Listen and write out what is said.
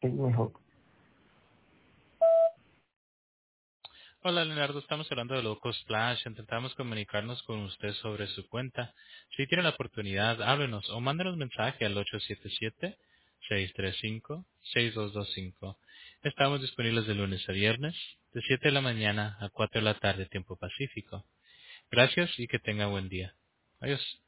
es mejor. Hola Leonardo, estamos hablando de Loco Splash. Intentamos comunicarnos con usted sobre su cuenta. Si tiene la oportunidad, háblenos o mándenos mensaje al 877-635-6225. Estamos disponibles de lunes a viernes, de 7 de la mañana a 4 de la tarde, tiempo pacífico. Gracias y que tenga buen día. Adiós.